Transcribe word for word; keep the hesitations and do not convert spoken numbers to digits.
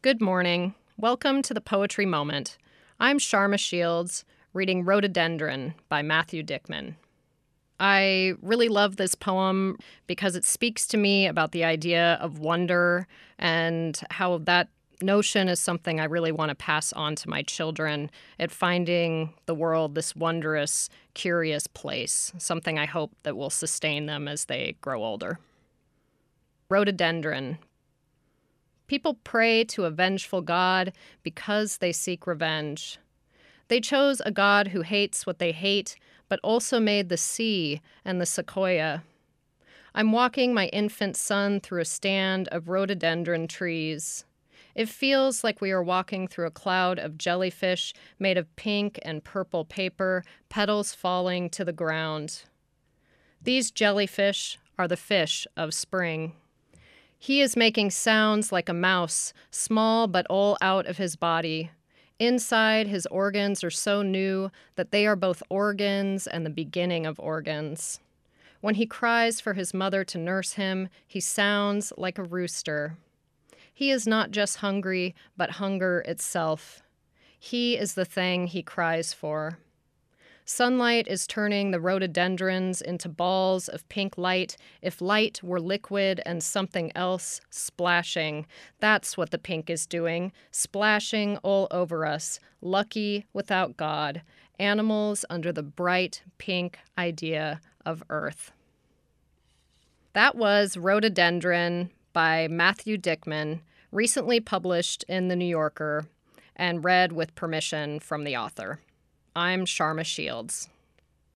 Good morning. Welcome to the Poetry Moment. I'm Sharma Shields, reading Rhododendron by Matthew Dickman. I really love this poem because it speaks to me about the idea of wonder and how that notion is something I really want to pass on to my children at finding the world this wondrous, curious place, something I hope that will sustain them as they grow older. Rhododendron. People pray to a vengeful God because they seek revenge. They chose a God who hates what they hate, but also made the sea and the sequoia. I'm walking my infant son through a stand of rhododendron trees. It feels like we are walking through a cloud of jellyfish made of pink and purple paper, petals falling to the ground. These jellyfish are the fish of spring. He is making sounds like a mouse, small but all out of his body. Inside, his organs are so new that they are both organs and the beginning of organs. When he cries for his mother to nurse him, he sounds like a rooster. He is not just hungry, but hunger itself. He is the thing he cries for. Sunlight is turning the rhododendrons into balls of pink light. If light were liquid and something else, splashing. That's what the pink is doing, splashing all over us, lucky without God, animals under the bright pink idea of Earth. That was Rhododendron by Matthew Dickman, recently published in The New Yorker and read with permission from the author. I'm Sharma Shields.